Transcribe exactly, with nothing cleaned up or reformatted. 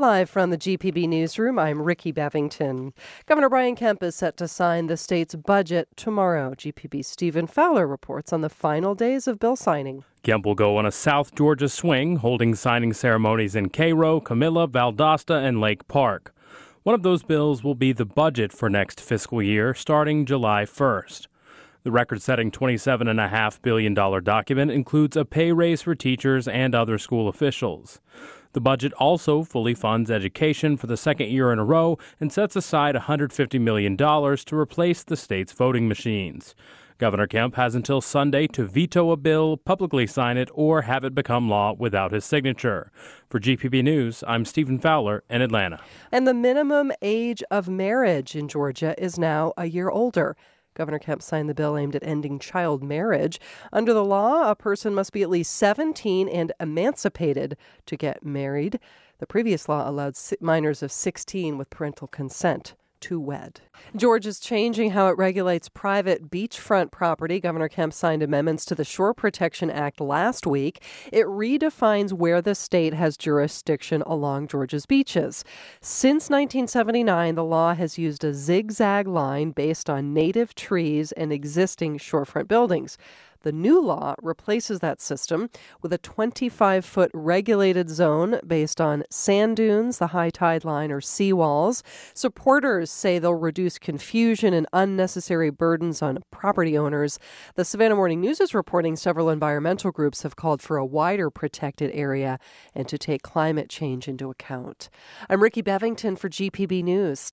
Live from the G P B Newsroom, I'm Ricky Bevington. Governor Brian Kemp is set to sign the state's budget tomorrow. G P B's Stephen Fowler reports on the final days of bill signing. Kemp will go on a South Georgia swing, holding signing ceremonies in Cairo, Camilla, Valdosta, and Lake Park. One of those bills will be the budget for next fiscal year, starting July first. The record-setting twenty-seven point five billion dollars document includes a pay raise for teachers and other school officials. The budget also fully funds education for the second year in a row and sets aside one hundred fifty million dollars to replace the state's voting machines. Governor Kemp has until Sunday to veto a bill, publicly sign it, or have it become law without his signature. For G P B News, I'm Stephen Fowler in Atlanta. And the minimum age of marriage in Georgia is now a year older. Governor Kemp signed the bill aimed at ending child marriage. Under the law, a person must be at least seventeen and emancipated to get married. The previous law allowed minors of sixteen with parental consent to wed. Georgia's changing how it regulates private beachfront property. Governor Kemp signed amendments to the Shore Protection Act last week. It redefines where the state has jurisdiction along Georgia's beaches. Since nineteen seventy-nine, the law has used a zigzag line based on native trees and existing shorefront buildings. The new law replaces that system with a twenty-five foot regulated zone based on sand dunes, the high tide line, or seawalls. Supporters say they'll reduce confusion and unnecessary burdens on property owners. The Savannah Morning News is reporting several environmental groups have called for a wider protected area and to take climate change into account. I'm Ricky Bevington for G P B News.